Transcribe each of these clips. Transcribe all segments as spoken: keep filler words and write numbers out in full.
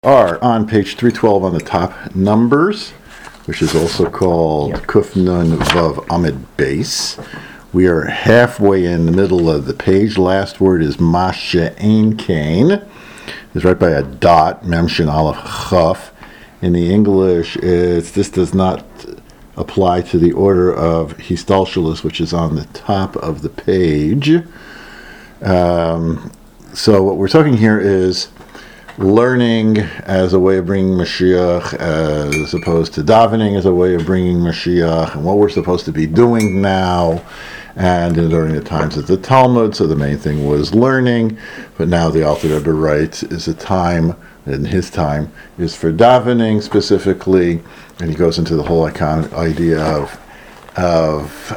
Are on page three twelve on the top, numbers, which is also called yep. Kuf Nun Vav Amid Beis. We are halfway in the middle of the page. Last word is Masha Ein Kain. It's right by a dot, Mem Shin Aleph Chaf. In the English, it's, this does not apply to the order of Histalshalis, which is on the top of the page. Um, so what we're talking here is learning as a way of bringing Mashiach, as opposed to davening as a way of bringing Mashiach, and what we're supposed to be doing now, and during the times of the Talmud. So the main thing was learning, but now the Alter Rebbe writes is a time, in his time, is for davening specifically, and he goes into the whole icon, idea of of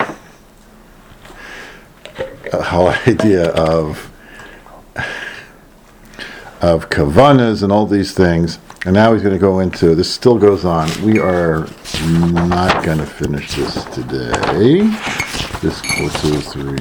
the whole idea of of kavanas and all these things. And now he's going to go into, this still goes on. We are not going to finish this today. This one, two, three.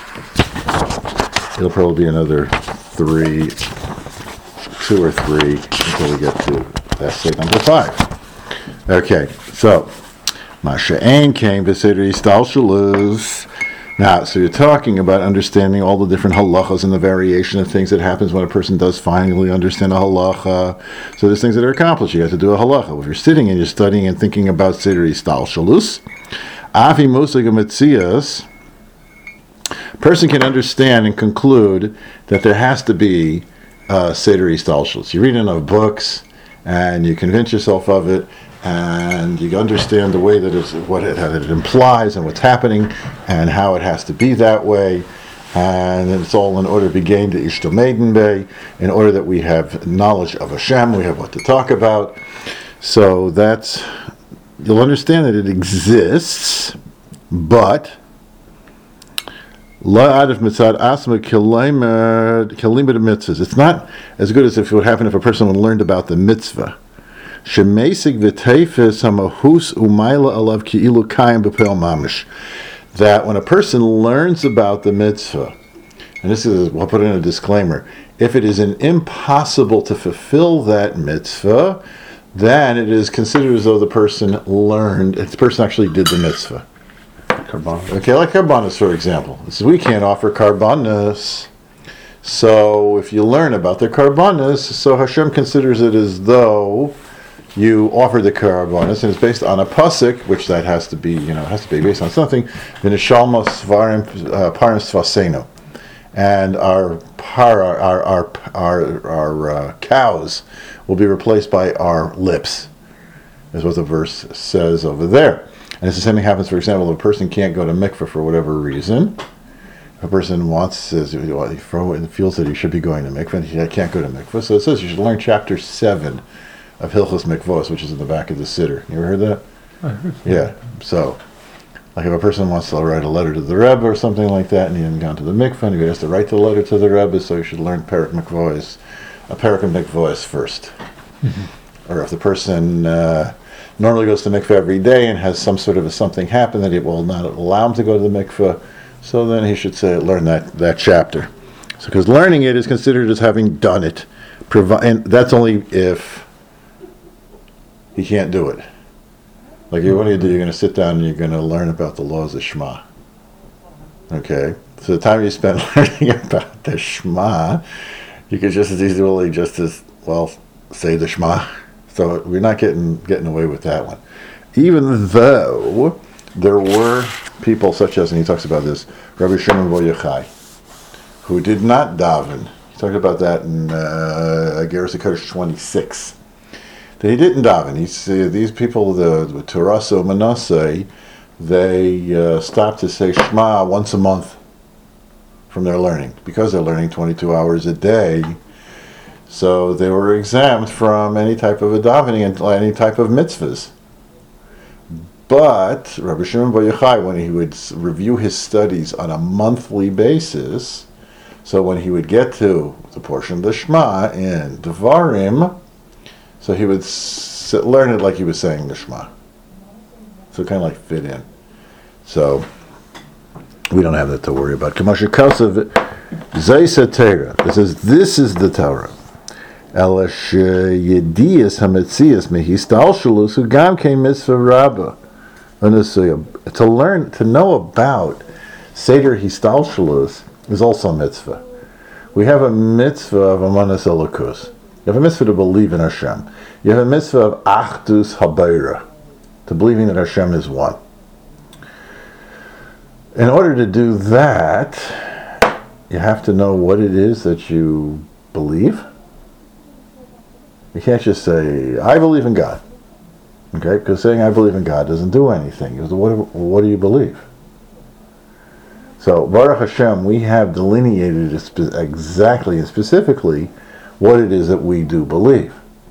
It'll probably be another three, two or three until we get to essay number five. Okay, so Masha Ein came to say to Histalshalis. Now, so you're talking about understanding all the different halachas and the variation of things that happens when a person does finally understand a halacha. So there's things that are accomplished. You have to do a halacha. If you're sitting and you're studying and thinking about Seder Histalshalis, Afi Musig Metzias, a person can understand and conclude that there has to be uh, Seder Histalshalis. You read enough books and you convince yourself of it, and you understand the way that it's, what it, it implies and what's happening and how it has to be that way, and it's all in order to be gained to Ishto Maiden Bay, in order that we have knowledge of Hashem, we have what to talk about. So that's, you'll understand that it exists, but la'adif mitzad asma kilimud mitzvahs. It's not as good as if it would happen if a person learned about the mitzvah. Shemesig v'teifes hamahus umayla alav ki'ilu kayim b'pel mamish. That when a person learns about the mitzvah, and this is, we'll put in a disclaimer, if it is an impossible to fulfill that mitzvah, then it is considered as though the person learned, the person actually did the mitzvah. Karbanos. Okay, like karbanos, for example. This is, we can't offer karbanos. So if you learn about the karbanos, so Hashem considers it as though you offer the karbanos, and it's based on a pasuk, which that has to be, you know, has to be based on something. V'nishalma svarim parim svaseno, and our par, our our our, our uh, cows will be replaced by our lips, is what the verse says over there. And it's the same thing happens, for example, if a person can't go to mikveh for whatever reason. A person wants, says, he feels that he should be going to mikveh, and he can't go to mikveh. So it says you should learn chapter seven of Hilchos Mikvos, which is in the back of the Siddur. You ever heard that? I heard that. Yeah. So, like if a person wants to write a letter to the Rebbe or something like that, and he hasn't gone to the mikveh, and he has to write the letter to the Rebbe, so you should learn Perek Mikvos, a Perek of Mikvos first. Mm-hmm. Or if the person uh, normally goes to mikveh every day and has some sort of a something happen that it will not allow him to go to the mikveh, so then he should say learn that, that chapter. So, because learning it is considered as having done it. Provi- and that's only if he can't do it. Like, what do you do? You're going to sit down and you're going to learn about the laws of Shema. Okay? So the time you spend learning about the Shema, you could just as easily just as well say the Shema. So we're not getting getting away with that one. Even though there were people such as, and he talks about this, Rabbi Shimon Bar Yochai, who did not daven. He talked about that in uh, Geras HaKodesh twenty-six. That he didn't daven. He's, uh, these people, the, the Taraso Manasseh, they uh, stopped to say Shema once a month from their learning, because they're learning twenty-two hours a day. So they were exempt from any type of a davening and any type of mitzvahs. But Rabbi Shimon Bar Yochai, when he would review his studies on a monthly basis, so when he would get to the portion of the Shema in Devarim, so he would sit, learn it like he was saying the Shema. So it kind of like fit in. So we don't have that to worry about. Kamasha Kasav Zaysa Torah. It says this is the Torah. אלא שידיעס המציאס מהסתלשלוס הוא גם כן מצווה רבה. To learn, to know about Seder Histalshalus is also a mitzvah. We have a mitzvah of Amanas Elokus. You have a mitzvah to believe in Hashem. You have a mitzvah of Achdus Habayra, to believing that Hashem is one. In order to do that, you have to know what it is that you believe. You can't just say, I believe in God. Okay? Because saying I believe in God doesn't do anything. What, what do you believe? So, Baruch Hashem, we have delineated exactly and specifically what it is that we do believe.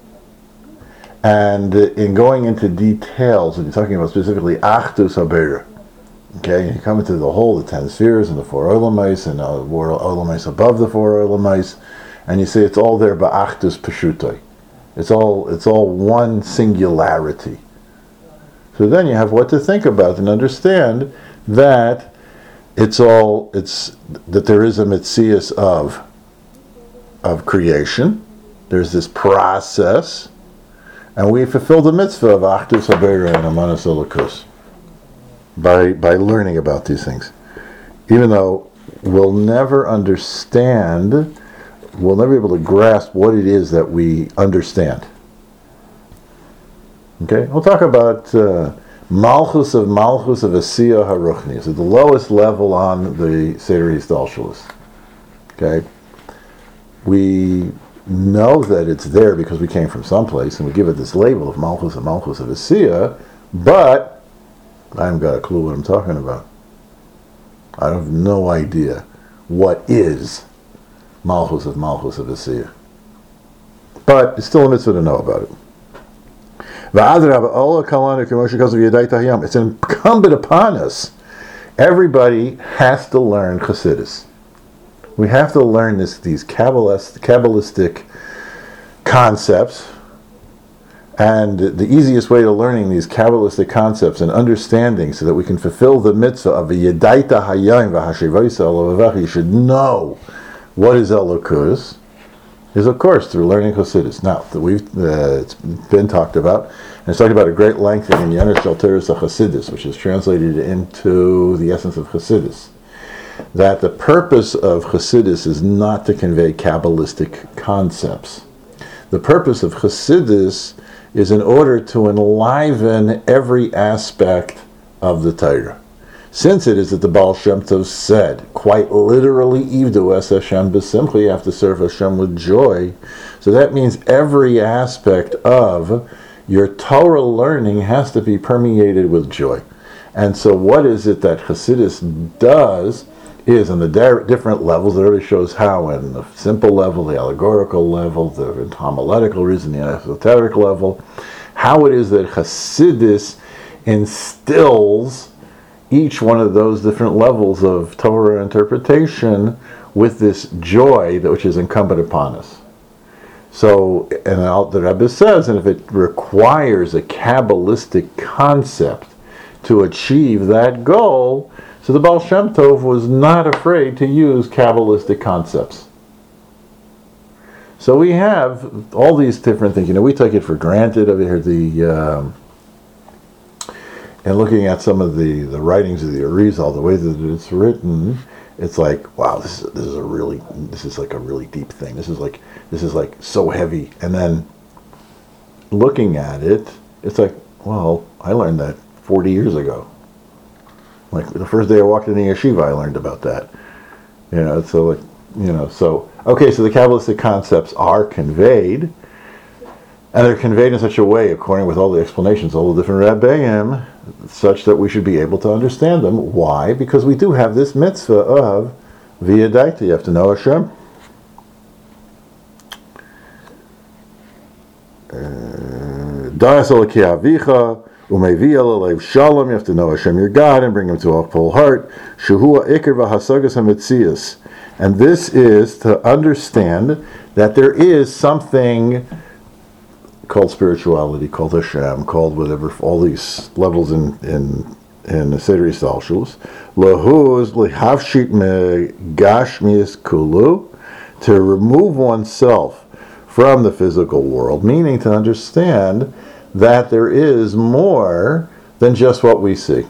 And in going into details, and you're talking about specifically Achdus Habayra, okay, you come into the whole, the ten spheres and the four olamais and the four olamais above the four olamais, and you say it's all there ba'achdus peshutoi. It's all it's all one singularity. So then you have what to think about and understand that it's all it's that there is a mitzias of of creation. There's this process, and we fulfill the mitzvah of Achdus Habayra and Amanas Elokus by by learning about these things. Even though we'll never understand, we'll never be able to grasp what it is that we understand. Okay, we'll talk about uh, Malchus of Malchus of Asiyah Haruchni. So the lowest level on the Seder Histalshalus. Okay, we know that it's there because we came from someplace, and we give it this label of Malchus of Malchus of Asiyah, but I haven't got a clue what I'm talking about. I have no idea what is Malchus of Malchus of Asiyah. But it's still a mitzvah to know about it. It's incumbent upon us. Everybody has to learn Chassidus. We have to learn this, these Kabbalist, Kabbalistic concepts. And the easiest way to learning these Kabbalistic concepts and understanding so that we can fulfill the mitzvah of a Yedaita Hayayim v'Hashivaisa Elovavecha, you should know what is Elokus, is of course through learning Chassidus. Now, that we've uh, it's been talked about, and it's talked about at great length in Yener Shel Teres HaChassidus, which is translated into the essence of Chassidus, that the purpose of Chassidus is not to convey Kabbalistic concepts. The purpose of Chassidus is in order to enliven every aspect of the Torah. Since it is that the Baal Shem Tov said, quite literally, Ivdu es Hashem b'simcha, you have to serve Hashem with joy. So that means every aspect of your Torah learning has to be permeated with joy. And so what is it that Chassidus does is on the different levels. It already shows how, in the simple level, the allegorical level, the homiletical reason, the esoteric level, how it is that Chassidus instills each one of those different levels of Torah interpretation with this joy that which is incumbent upon us. So, and the Rebbe says, and if it requires a Kabbalistic concept to achieve that goal, so the Baal Shem Tov was not afraid to use Kabbalistic concepts. So we have all these different things. You know, we take it for granted over here, the um, and looking at some of the, the writings of the Arizal, the way that it's written, it's like, wow, this is this is a really this is like a really deep thing. This is like this is like so heavy. And then looking at it, it's like, well, I learned that forty years ago. Like the first day I walked in the yeshiva, I learned about that. You know, so like, you know, so okay, so the Kabbalistic concepts are conveyed, and they're conveyed in such a way, according with all the explanations, all the different Rabbeim, such that we should be able to understand them. Why? Because we do have this mitzvah of v'yadaita. You have to know Hashem. Da'as elokei avicha. Umevi elalev shalom, you have to know Hashem your God and bring him to a full heart. Shuhu ha'ikar v'hasagas ha'metzias. And this is to understand that there is something called spirituality, called Hashem, called whatever, all these levels in in in the Seder Histalshalus. Lahuz lihavshit megashmias kulu, to remove oneself from the physical world, meaning to understand that there is more than just what we see.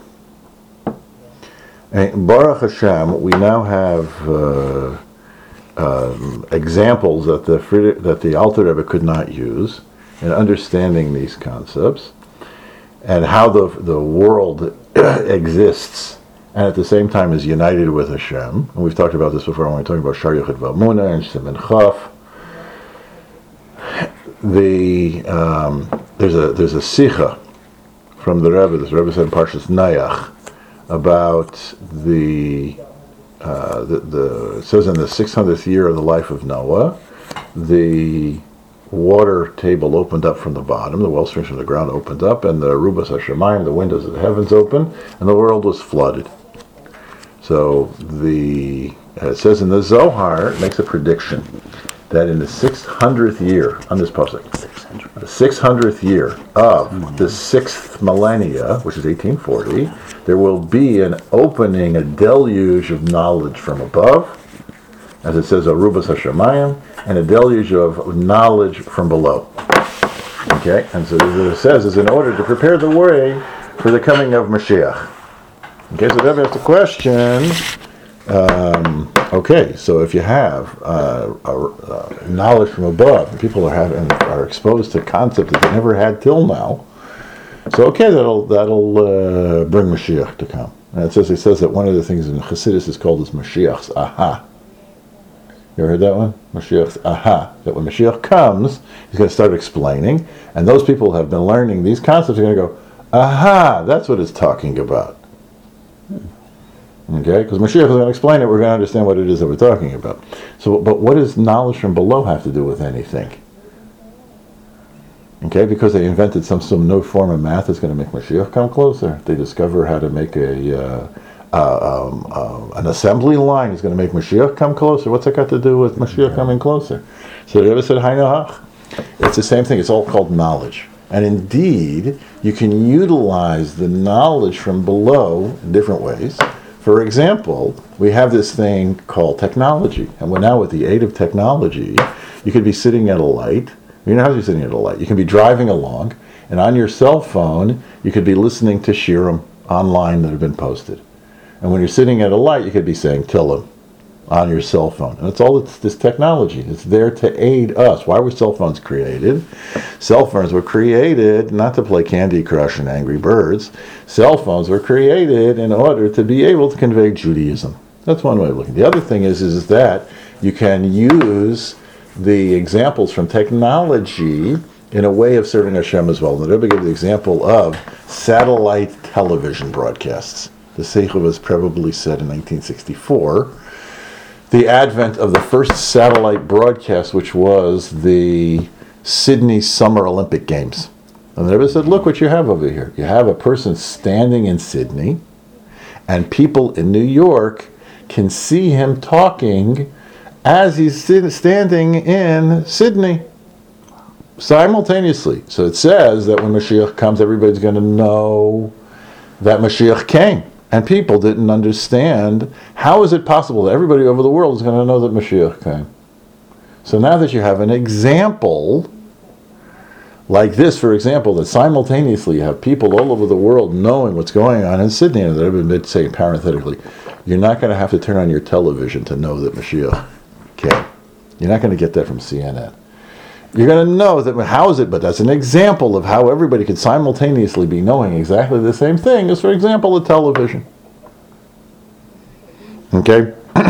And Baruch Hashem, we now have uh, um, examples that the Fried- that the Alter Rebbe could not use in understanding these concepts and how the the world exists and at the same time is united with Hashem. And we've talked about this before when we were talking about Shar Yochid V'Amuna and Siman Chaf. The um, there's a there's a sicha from the Rebbe. This Rebbe said in Parshas Nayach about the uh, the, the it says in the six hundredth year of the life of Noah, the water table opened up from the bottom, the well springs from the ground opened up, and the Rubas Hashemayim, the windows of the heavens opened, and the world was flooded. So the uh, it says in the Zohar, it makes a prediction that in the six hundredth year, on this pasuk, the six hundredth year of the sixth millennia, which is eighteen forty, there will be an opening, a deluge of knowledge from above, as it says, Arubas Hashemayim, and a deluge of knowledge from below. Okay, and so what it says is in order to prepare the way for the coming of Mashiach. Okay, so that asks the question. Um, okay, so if you have uh, a, a knowledge from above, people are having are exposed to concepts that they never had till now. So okay, that'll that'll uh, bring Mashiach to come. And it says it says that one of the things in Chassidus is called as Mashiach's aha. You ever heard that one? Mashiach's aha. That when Mashiach comes, he's going to start explaining, and those people who have been learning these concepts are going to go, aha, that's what it's talking about. Okay, because Mashiach is going to explain it, we're going to understand what it is that we're talking about. So, but what does knowledge from below have to do with anything? Okay, because they invented some some new form of math that's going to make Mashiach come closer. They discover how to make a uh, uh, um, uh, an assembly line is going to make Mashiach come closer. What's that got to do with Mashiach coming closer? So the Rebbe said, Hainahach. It's the same thing. It's all called knowledge. And indeed, you can utilize the knowledge from below in different ways. For example, we have this thing called technology. And we're now with the aid of technology, you could be sitting at a light. You don't have to be sitting at a light. You can be driving along, and on your cell phone, you could be listening to shirim online that have been posted. And when you're sitting at a light, you could be saying Tillim on your cell phone. And it's all it's this technology. It's there to aid us. Why were cell phones created? Cell phones were created not to play Candy Crush and Angry Birds. Cell phones were created in order to be able to convey Judaism. That's one way of looking. The other thing is, is that you can use the examples from technology in a way of serving Hashem as well. The Rebbe gave the example of satellite television broadcasts. The Seichel was probably said in nineteen sixty-four. The advent of the first satellite broadcast, which was the Sydney Summer Olympic Games. And the Rebbe said, look what you have over here. You have a person standing in Sydney, and people in New York can see him talking as he's standing in Sydney simultaneously. So it says that when Mashiach comes, everybody's going to know that Mashiach came. And people didn't understand, how is it possible that everybody over the world is going to know that Mashiach came? So now that you have an example like this, for example, that simultaneously you have people all over the world knowing what's going on in Sydney, and that I've been saying parenthetically, you're not going to have to turn on your television to know that Mashiach came. You're not going to get that from C N N. You're going to know that, how is it, but that's an example of how everybody could simultaneously be knowing exactly the same thing as, for example, a television. Okay?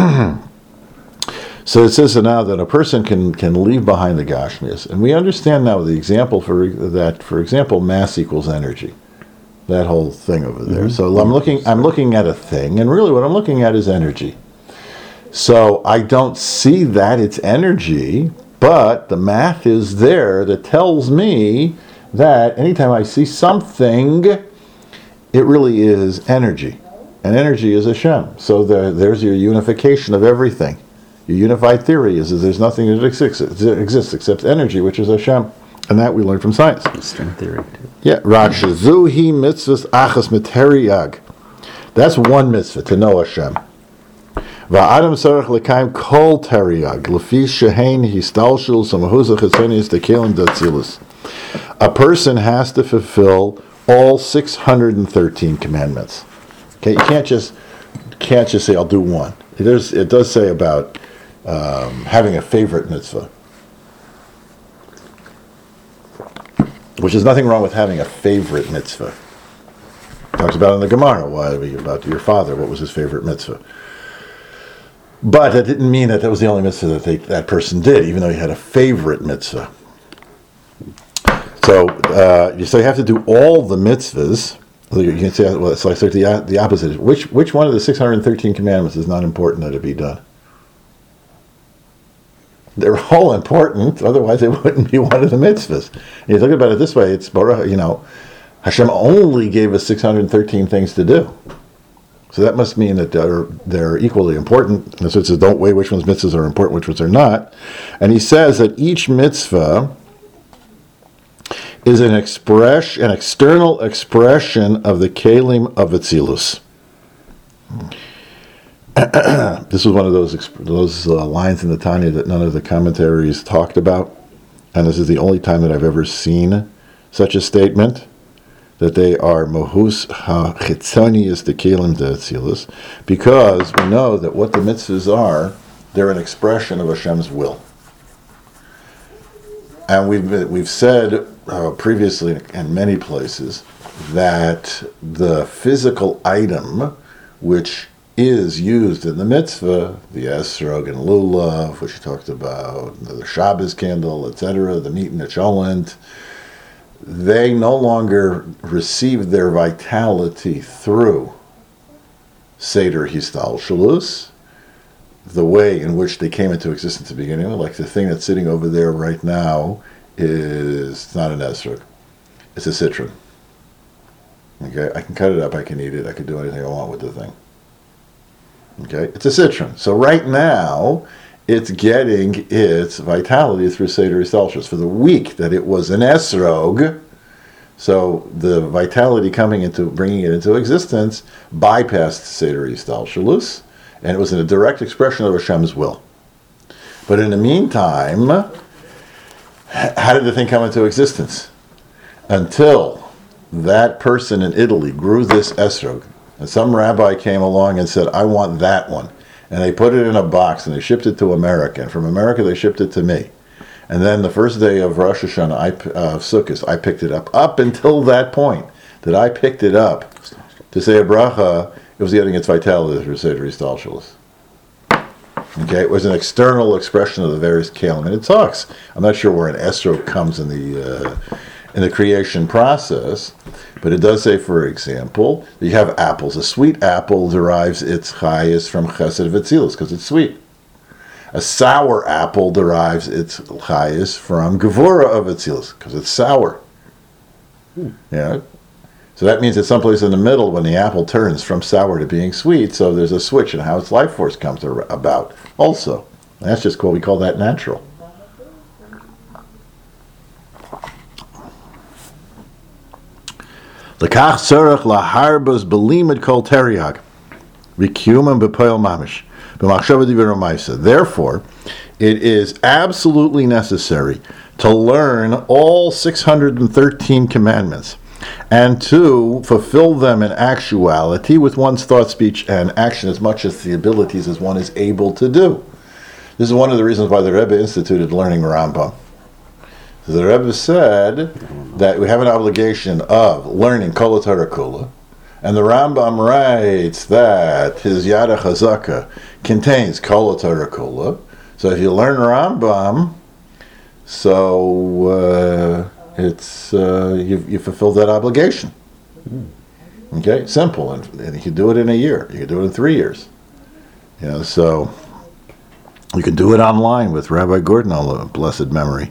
So it says now that a person can, can leave behind the Gashmias. And we understand now the example for that, for example, mass equals energy. That whole thing over there. Mm-hmm. So I'm looking I'm looking at a thing, and really what I'm looking at is energy. So I don't see that it's energy, but the math is there that tells me that anytime I see something, it really is energy. And energy is Hashem. So there, there's your unification of everything. Your unified theory is that there's nothing that exists, exists except energy, which is Hashem. And that we learn from science. String theory, too. Yeah. Rakshazuhi mitzvahs achas materiag. That's one mitzvah, to know Hashem. Va'adam sarach lekaim kol teriag lefi shehein histalshul samahuzah chetzonius tekelim datzilus. A person has to fulfill all six hundred thirteen commandments. Okay, you can't just can't just say I'll do one. There's, it does say about um, having a favorite mitzvah, which is nothing wrong with having a favorite mitzvah. It talks about in the Gemara, why about your father, what was his favorite mitzvah. But that didn't mean that that was the only mitzvah that they, that person did, even though he had a favorite mitzvah. So, uh, so you have to do all the mitzvahs. You can say, well, it's like the, the opposite. Which which one of the six hundred thirteen commandments is not important that it be done? They're all important, otherwise it wouldn't be one of the mitzvahs. And you think about it this way, it's, you know, Hashem only gave us six hundred thirteen things to do. So that must mean that they're, they're equally important. And so it says, don't weigh which ones mitzvahs are important, which ones are not. And he says that each mitzvah is an express, an external expression of the kelim of Atzilus. This was one of those those uh, lines in the Tanya that none of the commentaries talked about, and this is the only time that I've ever seen such a statement, that they are mohus ha-chitzonius de kelim de Atzilus, because we know that what the mitzvahs are, they're an expression of Hashem's will. And we've we've said uh, previously in many places that the physical item which is used in the mitzvah, the esrog and lulav, which you talked about, the Shabbos candle, et cetera, the meat and the cholent, they no longer receive their vitality through Seder Histalshelus, the way in which they came into existence at the beginning. Like the thing that's sitting over there right now is, it's not an esrog, it's a citron. Okay, I can cut it up, I can eat it, I can do anything I want with the thing. Okay, it's a citron. So right now, it's getting its vitality through Seder Histalshelus. For the week that it was an esrog, so the vitality coming into, bringing it into existence, bypassed Seder Histalshelus, and it was in a direct expression of Hashem's will. But in the meantime, how did the thing come into existence? Until that person in Italy grew this esrog, and some rabbi came along and said, I want that one. And they put it in a box and they shipped it to America. And from America they shipped it to me. And then the first day of Rosh Hashanah, I, uh, Sukkot, I picked it up. Up until that point that I picked it up to say a bracha, it was getting its vitality through Seder Histalshelus. Okay, it was an external expression of the various kalim. And it talks. I'm not sure where an esrog comes in the uh, in the creation process, but it does say, for example, that you have apples. A sweet apple derives its chayis from chesed v'tzilus because it's sweet. A sour apple derives its chayis from gevura of Atzilus because it's sour. Hmm. Yeah. So that means it's someplace in the middle when the apple turns from sour to being sweet. So there's a switch in how its life force comes about also. And that's just what we call that natural. L'kach tzarech laharbas belimud kol teriag v'kiyumam b'poel mamish b'machshava divrei ma'aseh. Therefore, it is absolutely necessary to learn all six hundred thirteen commandments and to fulfill them in actuality with one's thought, speech, and action as much as the abilities as one is able to do. This is one of the reasons why the Rebbe instituted learning Rambam. The Rebbe said that we have an obligation of learning Kol HaTorah Kula, and the Rambam writes that his Yad HaChazaka contains Kol HaTorah Kula. So if you learn Rambam, so uh, it's uh, you you fulfill that obligation. Okay, simple, and, and you can do it in a year. You can do it in three years. You know, so you can do it online with Rabbi Gordon, all of blessed memory.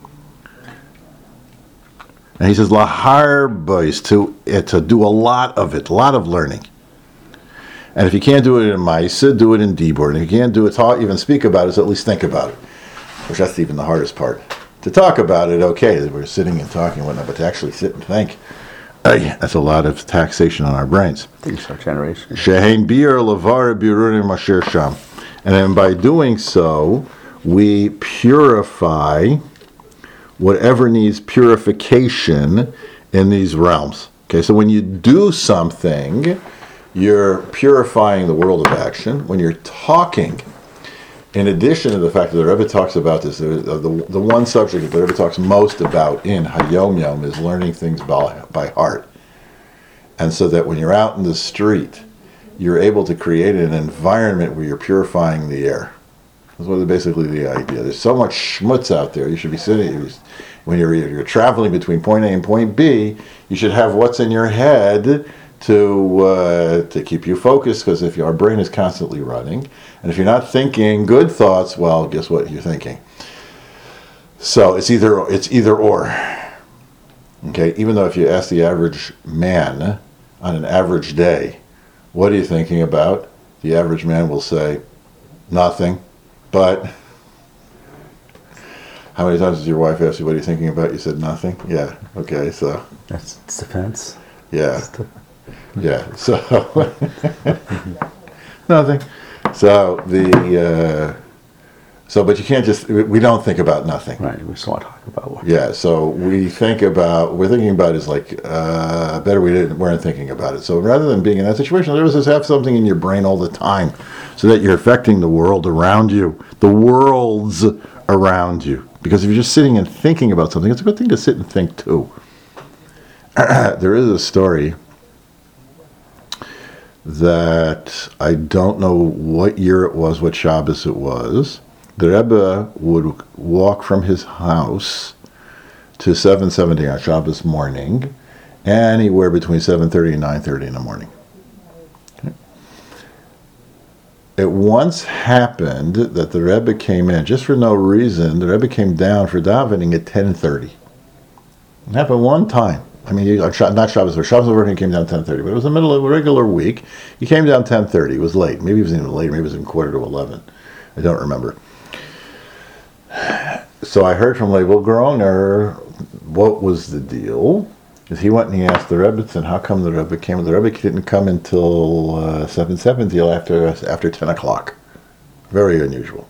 And he says, laharbais, to to do a lot of it, a lot of learning. And if you can't do it in Maisa, do it in Dibur. And if you can't do it, talk, even speak about it, so at least think about it. Which that's even the hardest part. To talk about it, okay, we're sitting and talking and whatnot, but to actually sit and think Ay, that's a lot of taxation on our brains. These are generations. Shehein bir levar birurim asher sham. And then by doing so, we purify whatever needs purification in these realms. Okay, so when you do something, you're purifying the world of action. When you're talking, in addition to the fact that the Rebbe talks about this, the, the, the one subject that the Rebbe talks most about in Hayom Yom is learning things by, by heart. And so that when you're out in the street, you're able to create an environment where you're purifying the air. That's what basically the idea. There's so much schmutz out there. You should be sitting, when you're, you're traveling between point A and point B, you should have what's in your head to uh, to keep you focused, because if your brain is constantly running, and if you're not thinking good thoughts, well, guess what you're thinking. So it's either it's either or. Okay, even though if you ask the average man on an average day, what are you thinking about? The average man will say, nothing. But how many times does your wife ask you, what are you thinking about? You said nothing? Yeah, okay, so. That's defense. Yeah. Yeah, so. Nothing. So the, uh, so, but you can't just, we don't think about nothing. Right, we just want to talk about what. Yeah, so we think about, we're thinking about is like, uh, better we didn't, weren't thinking about it. So rather than being in that situation, there was just have something in your brain all the time so that you're affecting the world around you, the worlds around you. Because if you're just sitting and thinking about something, it's a good thing to sit and think too. There is a story that I don't know what year it was, what Shabbos it was. The Rebbe would walk from his house to seven seventy on Shabbos morning, anywhere between seven thirty and nine thirty in the morning. Okay. It once happened that the Rebbe came in, just for no reason, the Rebbe came down for davening at ten thirty. It happened one time. I mean, not Shabbos, but Shabbos over, he came down ten thirty, but it was the middle of a regular week. He came down ten thirty. It was late. Maybe it was even later. Maybe it was in quarter to eleven. I don't remember. So I heard from Leibel Groner what was the deal. Because he went and he asked the Rebbitzin, how come the Rebbe came? The Rebbe didn't come until uh, seven seventy, after after ten o'clock. Very unusual.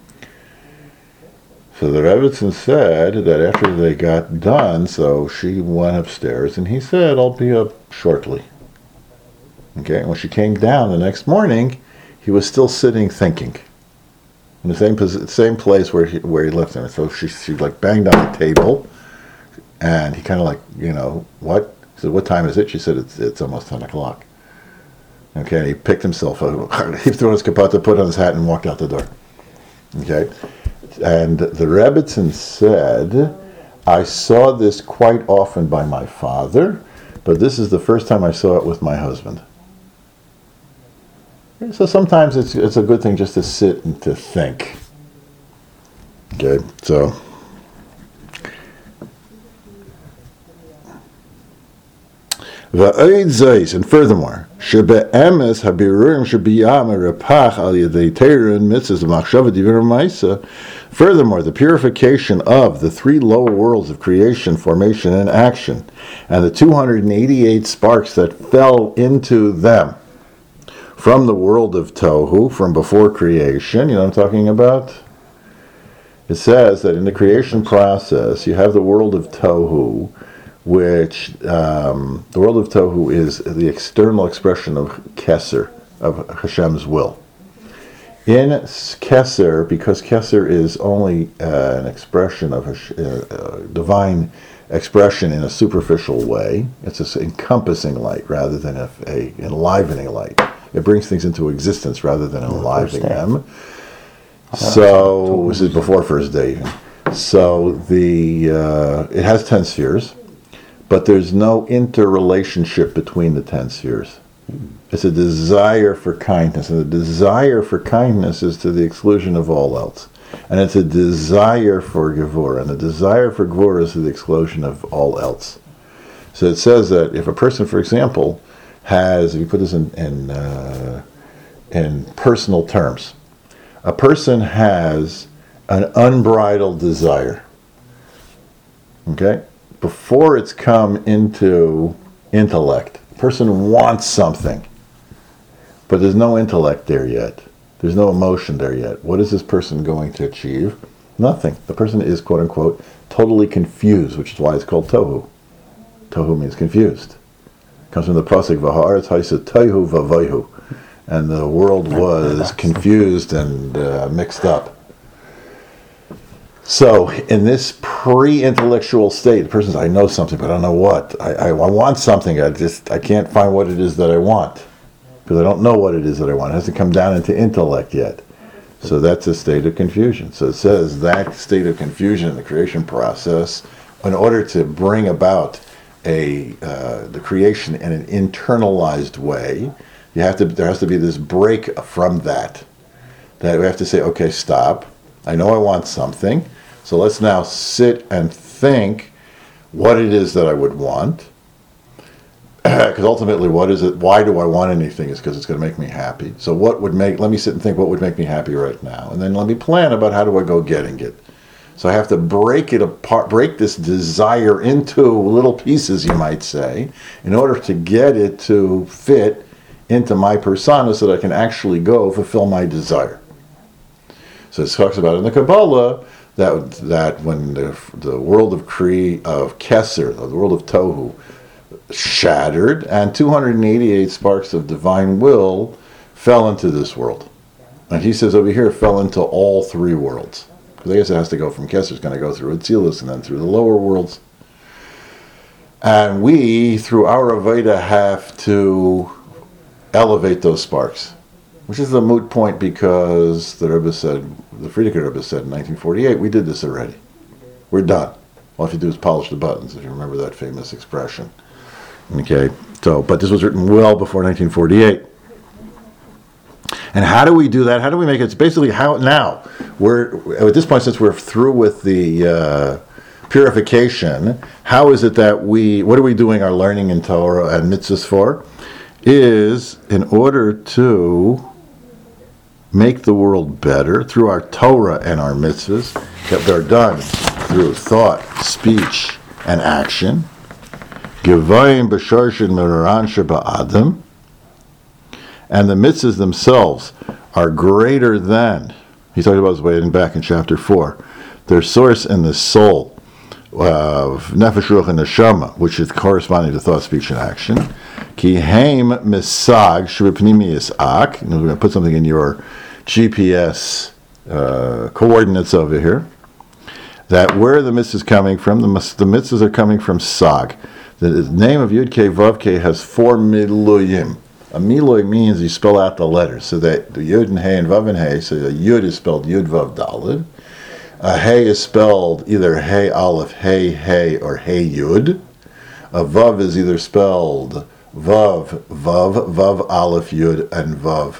So the Rebbitzin said that after they got done, so she went upstairs, and he said, I'll be up shortly. Okay, and when she came down the next morning, he was still sitting thinking. In the same posi- same place where he, where he left him. So she, she like banged on the table, and he kind of like, you know, what? He said, what time is it? She said, it's it's almost ten o'clock. Okay, and he picked himself up, he threw on his kapata, put on his hat, and walked out the door. Okay, and the Rebbitzin said, I saw this quite often by my father, but this is the first time I saw it with my husband. So sometimes it's it's a good thing just to sit and to think. Okay, so and furthermore, shebe'emes habirurim shebiyam repach al yedei teirun mitzvahs machshava divir ma'isa. Furthermore, the purification of the three lower worlds of creation, formation, and action, and the two hundred eighty-eight sparks that fell into them from the world of Tohu, from before creation. You know what I'm talking about? It says that in the creation process, you have the world of Tohu, which, um, the world of Tohu is the external expression of Keser, of Hashem's will. In Keser, because Keser is only uh, an expression of a uh, divine expression in a superficial way, it's an encompassing light rather than a, a enlivening light. It brings things into existence rather than enlivening them. So this is before first day even. So the uh, it has ten spheres, but there's no interrelationship between the ten spheres. It's a desire for kindness, and the desire for kindness is to the exclusion of all else. And it's a desire for Gevurah, and the desire for Gevurah is to the exclusion of all else. So it says that if a person, for example, has, if you put this in in, uh, in personal terms, a person has an unbridled desire. Okay? Before it's come into intellect. A person wants something, but there's no intellect there yet. There's no emotion there yet. What is this person going to achieve? Nothing. The person is, quote unquote, totally confused, which is why it's called tohu. Tohu means confused. It comes from the pasuk v'haaretz haisa tohu v'vayhu, and the world was confused and uh, mixed up. So, in this pre-intellectual state, the person says, I know something, but I don't know what. I, I, I want something, I just, I can't find what it is that I want. Because I don't know what it is that I want. It hasn't come down into intellect yet. So that's a state of confusion. So it says that state of confusion in the creation process, in order to bring about a uh, the creation in an internalized way, you have to, there has to be this break from that. That we have to say, okay, stop. I know I want something. So let's now sit and think what it is that I would want. Because ultimately, what is it? Why do I want anything? Is because it's going to make me happy. So what would make, let me sit and think what would make me happy right now. And then let me plan about how do I go getting it. So I have to break it apart, break this desire into little pieces, you might say, in order to get it to fit into my persona so that I can actually go fulfill my desire. So it talks about in the Kabbalah that that when the, the world of Kri, of Kesser, the world of Tohu, shattered, and two hundred eighty-eight sparks of divine will fell into this world. And he says over here, fell into all three worlds. Because I guess it has to go from Kesser, it's going to go through Atzilus and then through the lower worlds. And we, through our Aveda, have to elevate those sparks. Which is a moot point because the Rebbe said, the Frierdiker Rebbe said in nineteen forty-eight, we did this already. We're done. All you have to do is polish the buttons, if you remember that famous expression. Okay, so, but this was written well before nineteen forty-eight. And how do we do that? How do we make it? It's basically how now, we're, at this point, since we're through with the uh, purification, how is it that we, what are we doing our learning in Torah and mitzvahs for? Is in order to make the world better through our Torah and our mitzvahs that they're done through thought, speech, and action. Gevayim b'sharshin meraran sheba'adam, and the mitzvahs themselves are greater than. He talked about this way in back in chapter four. Their source in the soul of nefesh ruach and neshama, which is corresponding to thought, speech, and action. Ki heim misag shebepnimius ak. We're going to put something in your G P S uh, coordinates over here. That where the mitzvahs is coming from, the, the mitzvahs are coming from sag. The name of Yud Kei Vav Kei has four miluyim. A miloy means you spell out the letters. So that the Yud and Hey and Vav and Hey, so the Yud is spelled Yud Vav Daled. A Hey is spelled either Hey Aleph, Hey Hey, or Hey Yud. A Vav is either spelled Vav, Vav, Vav Aleph Yud, and Vav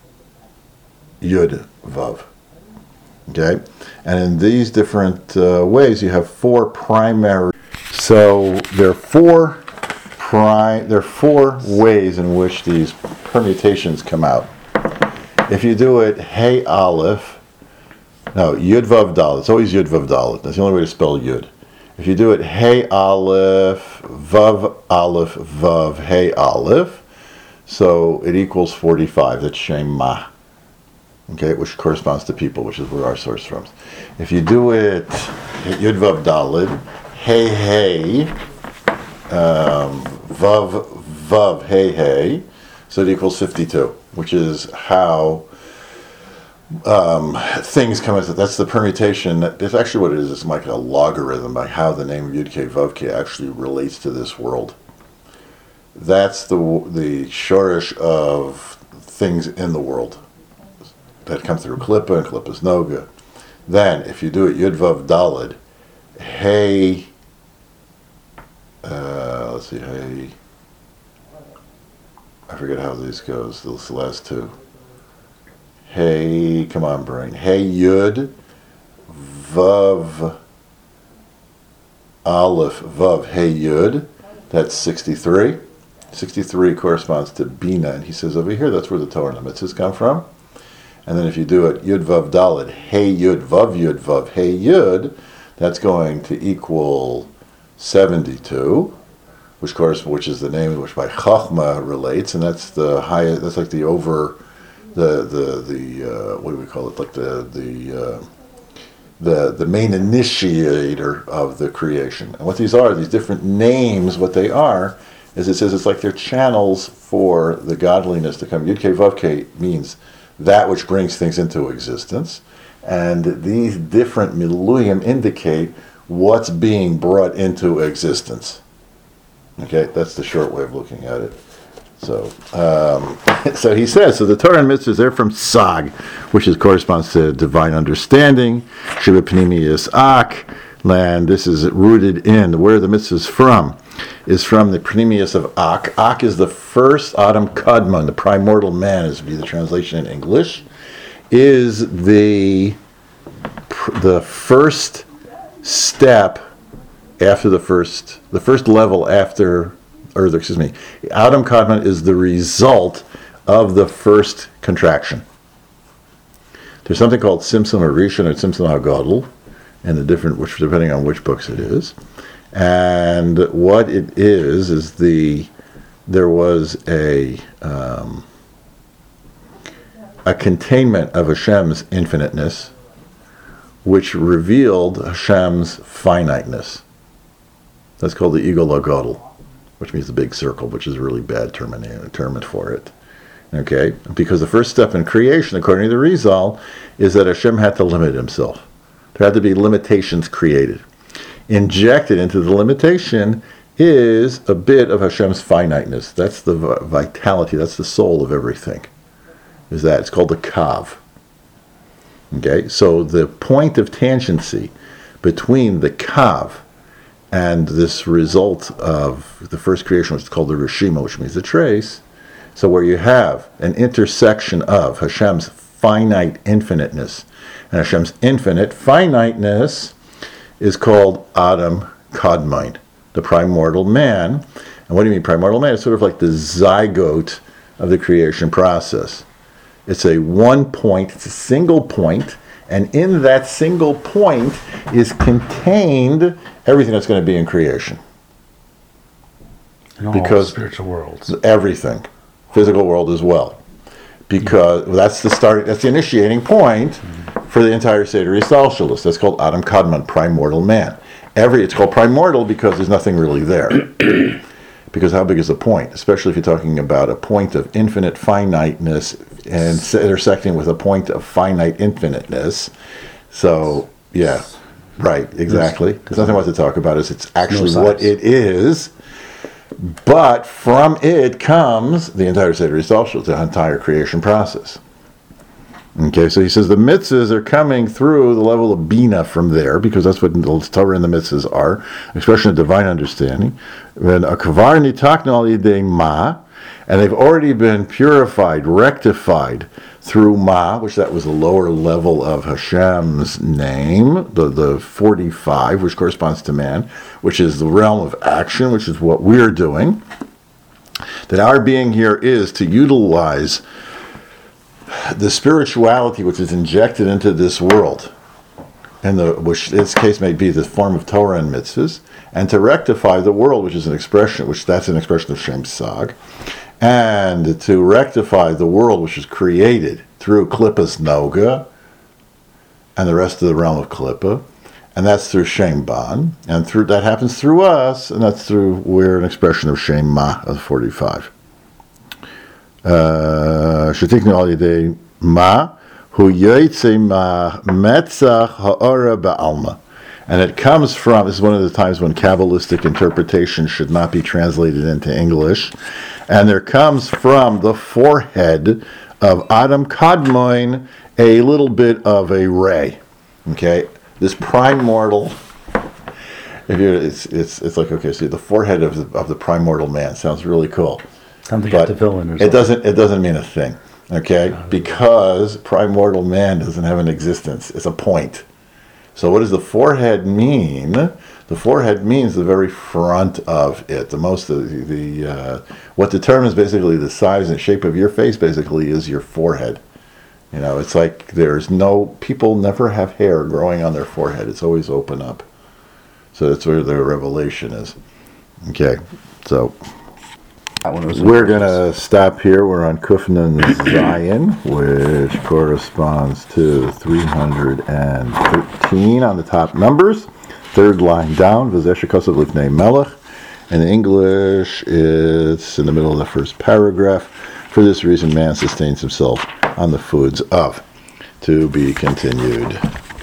Yud Vav. Okay? And in these different uh, ways, you have four primary. So there are four pri- there are four ways in which these permutations come out. If you do it Hey Aleph, no, Yud Vav Dalet. It's always Yud Vav Dalet. That's the only way to spell Yud. If you do it Hey Aleph, Vav Aleph, Vav, Hey Aleph, so it equals forty-five. That's Shema. Okay, which corresponds to people, which is where our source from. If you do it Yud Vav Dalet, Hey Hey, um, Vav Vav Hey Hey, so it equals fifty-two, which is how um, things come into. That's the permutation. That's actually what it is. It's like a logarithm by how the name of Yud Kei Vav Kei actually relates to this world. That's the the shorish of things in the world that come through Klippa and Klippa's Noga. Then, if you do it Yud Vav Daled, Hey, uh, let's see, Hey, I forget how these goes, those last two. Hey, come on brain, Hey Yud, Vav, Aleph, Vav, Hey Yud, that's sixty-three. sixty-three corresponds to Bina, and he says over here, that's where the Torah and the mitzvahs come from. And then if you do it Yud Vav Dalet, Hey Yud Vav Yud Vav Hey Yud, that's going to equal seventy-two, which course, which is the name which by Chachma relates, and that's the highest. That's like the over, the the the uh, what do we call it? Like the the uh, the the main initiator of the creation. And what these are, these different names, what they are, is it says it's like they're channels for the godliness to come. Yud Kei Vav Kei means that which brings things into existence, and these different miluyim indicate what's being brought into existence. Okay, that's the short way of looking at it. So, um, so he says, so the Torah and mitzvahs, they're from Sag, which is corresponds to divine understanding. Shiva Pnimius Ak, land. This is rooted in where the mitzvahs from is from the Pnimius of Ak. Ak is the first Adam Kadmon, the primordial man, is to be the translation in English, is the the first step after the first, the first level after, or excuse me, Adam Kadmon is the result of the first contraction. There's something called Simson or Rishon or Simson HaGadol, and the different, which depending on which books it is. And what it is is the there was a um, a containment of Hashem's infiniteness, which revealed Hashem's finiteness. That's called the Igul HaGadol, which means the big circle, which is a really bad term, term for it. Okay, because the first step in creation, according to the Rizal, is that Hashem had to limit himself. There had to be limitations created. Injected into the limitation is a bit of Hashem's finiteness. That's the vitality, that's the soul of everything. Is that, it's called the Kav. Okay, so the point of tangency between the Kav and this result of the first creation, which is called the Rishima, which means the trace, so where you have an intersection of Hashem's finite infiniteness and Hashem's infinite finiteness is called Adam Kadmon, the primordial man. And what do you mean primordial man? It's sort of like the zygote of the creation process. It's a one point, it's a single point, and in that single point is contained everything that's going to be in creation. In all because spiritual worlds. Everything. Physical world as well. Because mm-hmm. that's the start, that's the initiating point mm-hmm. for the entire Seder Yisrael. That's called Adam Kadmon, primordial man. Every It's called primordial because there's nothing really there. Because how big is the point? Especially if you're talking about a point of infinite finiteness and intersecting with a point of finite infiniteness. So, yeah, right, exactly. There's nothing more to talk about. Is It's actually no what it is. But from it comes the entire Seder Yisrael, the entire creation process. Okay, so he says the mitzvahs are coming through the level of Bina from there, because that's what the Torah and the mitzvahs are, expression of divine understanding. And a kavar nitaknu al yidei ma, and they've already been purified, rectified through ma, which that was the lower level of Hashem's name, the, the forty-five, which corresponds to man, which is the realm of action, which is what we're doing. That our being here is to utilize the spirituality which is injected into this world, and the which in this case may be the form of Torah and mitzvahs, and to rectify the world, which is an expression, which that's an expression of Shem Sag, and to rectify the world which is created through Klippas Noga and the rest of the realm of Klippa, and that's through Shem Ban, and through that happens through us, and that's through we're an expression of Shem Ma of forty-five. Shetiknu al yidei ma hu yoytze ma metzach ha'ora ba'alma, and it comes from. This is one of the times when Kabbalistic interpretation should not be translated into English, and there comes from the forehead of Adam Kadmon a little bit of a ray. Okay, this primordial. If you, it's it's it's like okay, see the forehead of the of the primordial man sounds really cool. Something you have to fill in or something. It doesn't, it doesn't mean a thing, okay? Because primordial man doesn't have an existence. It's a point. So what does the forehead mean? The forehead means the very front of it. The most of the, the uh, what determines basically the size and shape of your face basically is your forehead. You know, it's like there's no, people never have hair growing on their forehead. It's always open up. So that's where the revelation is. Okay, so That one was. we're gonna stop here. We're on Kufnan Zion, which corresponds to three hundred thirteen on the top numbers. Third line down, V'zeshikosav Lifnei Melech. In English, it's in the middle of the first paragraph. For this reason, man sustains himself on the foods of. To be continued.